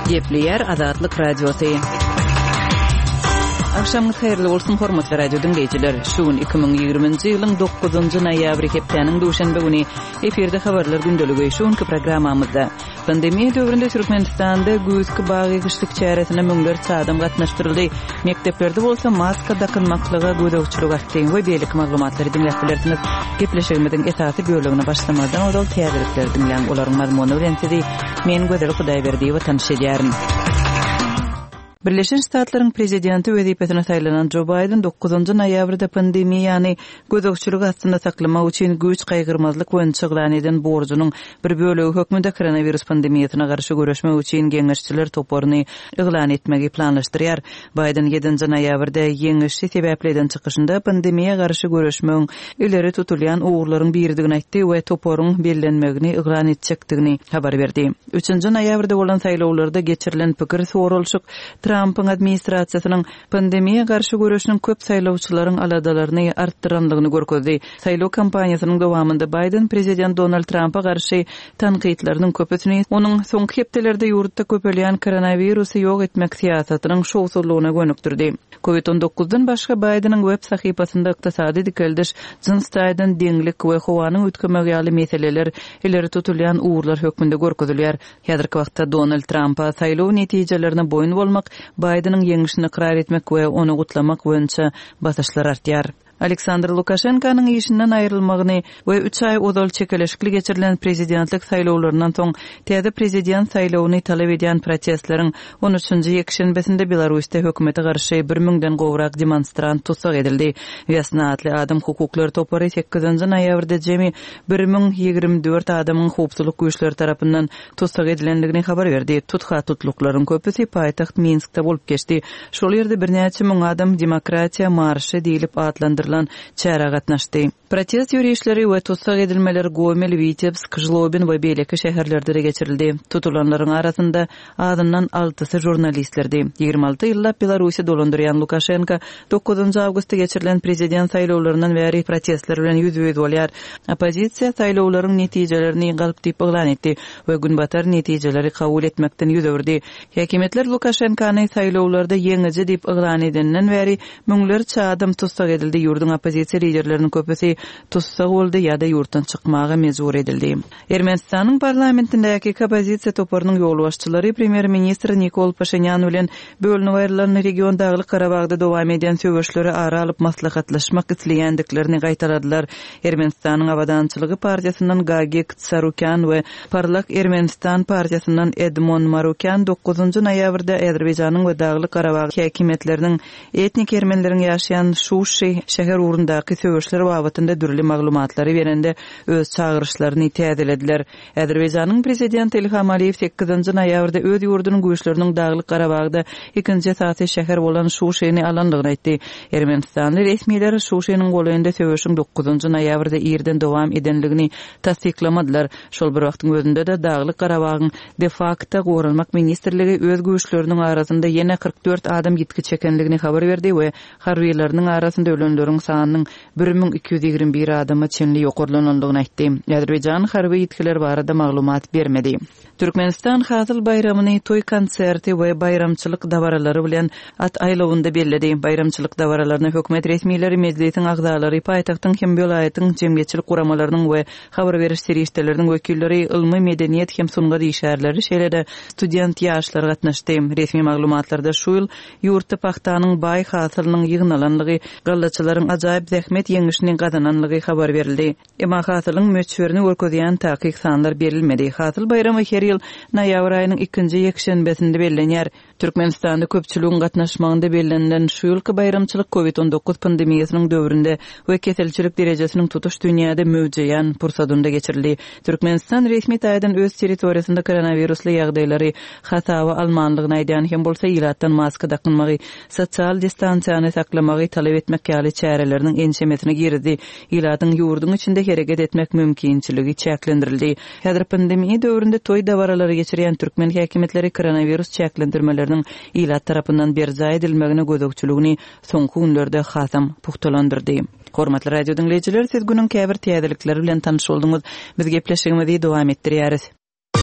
Gepleyer Azatlyk Radiosu. Akşamınız hayırlı olsun hormatly radio dinleyijiler. Şuun 2020-nji ýylyň 9-njy noýabry hepdeniň duşanbe güni eferde habarlar gündöligi şuunky programmamyzda pandemiýa döwründe Türkmenistanda güýzki bagy gyşlyk çäresine müňler çadam gatnaşdyryldy. Mekteplerde bolsa maska dakynmaklyga gödөгçülük etdi we beýlik maglumatlary dinläp bilersiňiz. Gepleşigimiziň esasy bölümine başlamadan odal täzelikler dinleýän olaryň mazmuny bilen sizi men Gödel Hudaýberdi we tanış edýärim. Birleşen Ştatlaryň prezidenti wezipetine saýlanan Joe Biden 9-njy noýabrda pandemiýany gödөгçülük astynda saklamak üçin güýç gaýgyrmazlyk boýunça ýyglan eden borjunyň bir bölegi hökmünde koronavirus pandemiýasyna garşy görüşmek üçin geňeşçiler toparyny ýyglan etmegi planlaşdyrýar. Biden 7-nji noýabrda ýeňişi sebäplerden çykyşynda pandemiýa garşy görüşmegiň ileri tutulýan ugurlaryň birdigini aýtdy we toparyň bellenmegini ýyglan etjekdigini habar berdi. 3-nji noýabrda bolan saýlawlarda geçirilen pikir sorulşyk Trump'ın administrasiýasynyň pandemiýa garşy görüşiniň köp saýlawçylaryň aladalaryny artdyrandygyny görkezdi. Saýlaw kampaniýasynyň dowamında Biden prezident Donald Trump'a garşy tanqidlarynyň köpüsini onuň soňky hepdelerde ýurtda köpelýän koronavirusy ýok etmek siýasatynyň şowsurlygyna gönükdirdi. COVID-19-dan başga Biden'ın web sahypasynda ykdysady dikeldiş, jinsdaýdan deňlik we howanyň ütkemegi ýaly meseleler ileri tutulýan ugurlar hökmünde görkezilýär. Häzirki wagtda Donald Trump'a saýlaw netijelerine boýun bolmak, Biden'ın ýeňişini ikrar etmek we onu gutlamak boýunça basaşlar artýar. Aleksandr Lukashenkanyň işinden aýrylmagyny we 3 ay odal çekeleşikli geçirilen prezidentlik saýlawlarynyň soň täze prezident saýlawyny talap edýän protestlaryň 13-nji ýekşenbesinde Belarusda hökümete garşy 1000-den gowrak demonstrant tutsak edildi. Ýasnatly adam hukuklary topary 8-nji noýabrda jemi 1024 adamyň howpsuzlyk güýçleri tarapyndan tutsak edilendigini habar berdi. Tutluklaryň köpüsi paýtaxt Minskde bolup geçdi. Şol ýerde birnäçe müň adam demokratiýa marşy diýilip atlandyrylan çäre gatnaşdy. Protest ýürüýüşleri we tutsak edilmeler Gomel, Vitebsk, Jlobin we beýleki şäherlerde geçirildi. Tutulanlaryň arasynda adından 6-sy jurnalistlerdi. 26 ýyllap Belarusiýa dolandyrýan Lukashenko 9-njy awgustda geçirilen prezident saýlawlaryndan bäri protestler bilen ýüz-ýüz bolýar. Opozisiýa saýlawlaryň netijelerini galp diýip ýyglan etdi we günbatar netijeleri kabul etmekden ýüz öwürdi. Häkimetler Lukashenkony saýlawlarda ýeňiji diýip ýyglan edenden bäri müňler çadam tutsak edildi. Ýurdun opozisiýa liderleriniň köpüsi tutsak boldy ýa-da ýurtdan çykmaga mejbur edildi. Ermenistanyň parlamentindäki opozisiýa toparynyň ýolbaşçylary premier ministr Nikol Pashinyan bilen bölünip aýrylan regiondagy Karabagda dowam eden söwüşleri ara alyp maslahatlaşmak isleýändiklerini gaýtaradylar. Ermenistanyň awadançylygy partiýasyndan Gagik Tsarukyan we Parlak Ermenistan partiýasyndan Edmon Marukyan 9-njy noýabrda Azerbaýjanyň we Dagly Karabag häkimetleriniň etnik ermenleriň ýaşaýan Şuşy şäher urundaky söwüşler wagtynda dürli maglumatlary berende öz çağırışlaryny täzelediler. Azerbaýjanyň prezidenti Ilham Aliýew 8-nji noýabrda öz ýurdunyň güýçleriniň Dagly Karabagda 2-nji esasy şäher bolan Şuşyny alandygyny aýtdy. Ermenistanly resmiýetler Şuşynyň goýunda söwüşiň 9-njy noýabrda ýerden dowam edenligini tasdiklamadylar. Şol bir wagtyň özünde de Dagly Karabagyň de facto gorunmak ministrligi öz güýçleriniň arasynda ýene 44 adam ýitki çekenligini habar berdi we harbiýetleriniň arasynda ölenleriň sanynyň 1221 adamy çenli ýokurlanandygyny aýtdy. Azerbaýjan harby ýetkiler barada maglumat bermedi. Türkmenistan Hazyl bayramyny toy konserti we bayramçylyk dawaralary bilen at aýlawynda belledi. Bayramçylyk dawaralarına hökümet resmiýetleri meclisiň agdalary paýtagtyň hem vilayatyň jemgyýetçilik guramalarynyň we habar beriş serişdeleriniň wekilleri, ilmi medeniýet hem sunga diýişärleri şeýlede student ýaşlar gatnaşdy. Resmi maglumatlarda şu ýyl ýurtda paxtanyň bay hasylynyň ýygnalanlygy, gallaçylaryň ajaýyp zähmet ýeňişiniň gadananlygy habar berildi. Emma hasylyň möçberini görkezýän takyk sanlar berilmedi. Hasyl bayramy her ýyl noýabr aýynyň 2-nji ýekşenbesinde bellenýär. Türkmenistanda köpçüligiň gatnaşmagynda bellenilen şu ýylky bayramçylyk COVID-19 pandemiýasynyň döwründe we keselçilik derejesiniň tutuş dünýäde möwjeýän pursatynda geçirildi. Türkmenistan resmi taýdan öz territoriýasynda koronavirusly ýagdaýlary hatawa almanlygyny aýdýan hem bolsa ýylatdan maska dakynmagy, sosial distansiýany saklamagy talap etmek ýaly çäreleriniň enşemesine girdi. Ýylatyň ýurdun içinde hereket etmek mümkinçiligi çäklendirildi. Häzir pandemiýa döwründe toy dawaralary geçirýän türkmen häkimetleri koronavirus çäklendirmeleriniň ýylat tarapyndan berza edilmegine gödөгçüligini soňky günlerde hasam puhtalandyrdy. Hormatly radio dinleyijiler, siz günüň käbir täzelikleri bilen tanyş boldunuz. Biz gepleşigimizi dowam etdirýäris.